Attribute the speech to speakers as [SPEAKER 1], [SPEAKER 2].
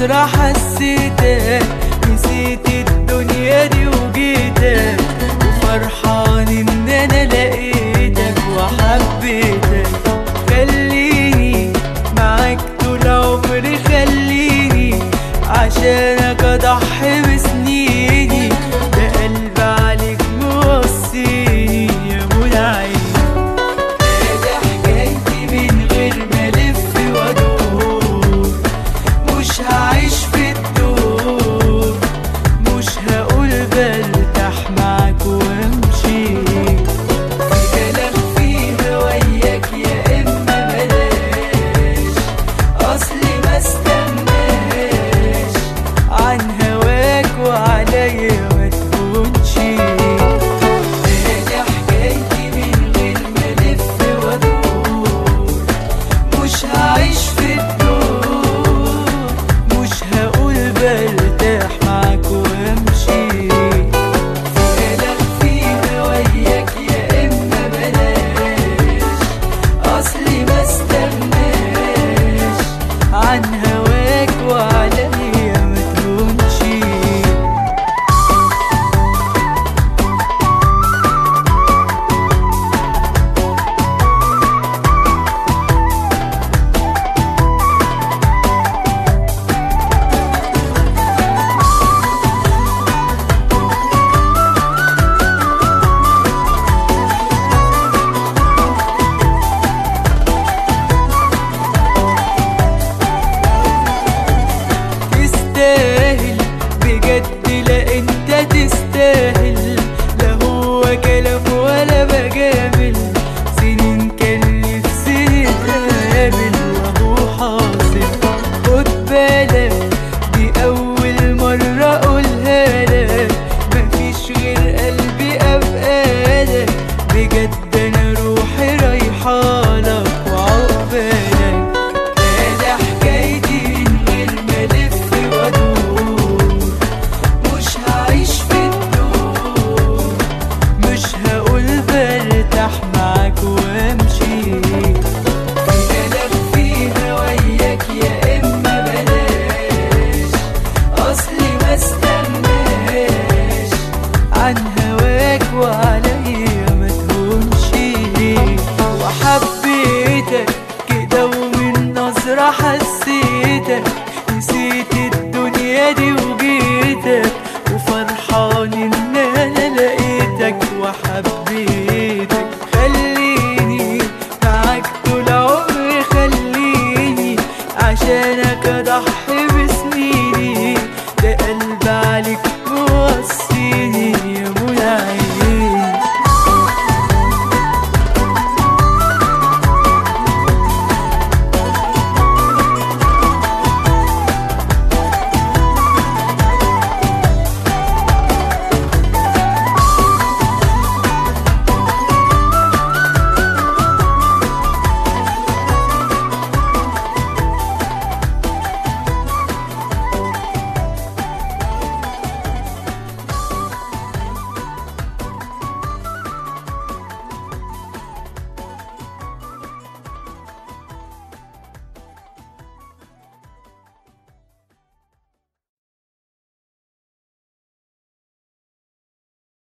[SPEAKER 1] نظرة حسيتك، نسيت الدنيا دي وجيتك، وفرحان ان انا لقيتك وحبيتك. خليني معاك طول عمري، خليني عشانك اضحي بسنيني، ده قلبي عليك موصيني يا منى عيني. ده حكايتي من غير ما الف وادور، مش هعيش في الدور، مش هقول برتاح معاك وامشي، في كلام فيها وياك يا اما بلاش، اصلي ما استناش عن هواك وعليا ما تكونش. ده حكايتي من غير ما الف وادور، مش هعيش في الدور، مش هقول برتاح معاك وامشي، في كلام فيها وياك يا اما بلاش، اصلي ما استناش عن هواك وعليا ما تهونش. تستاهل بجد، لا انت تستاهل، لا هو كلام ولا بجامل، سنين كان نفسي نتقابل وهو حاصل. خد بالك دي اول مرة اقولها لك، مفيش غير قلبي ابقالك، بجد انا روحي رايحالك وعقبالك. ده حكايتي من غير ما الف وادور، مش هعيش في الدور، مش هقول برتاح معاك وامشي، في كلام فيها وياك يا اما بلاش، اصلي ما استناش عن هواك وعليا ما تهونش. وحبيتك كده ومن نظرة حسيتك، نسيت الدنيا دي وجيتك، وفرحان ان انا لقيتك وحبيتك. خليني معاك طول عمري، خليني عشانك اضحي بسنيني، ده قلبي عليك موصيني يا منى عيني.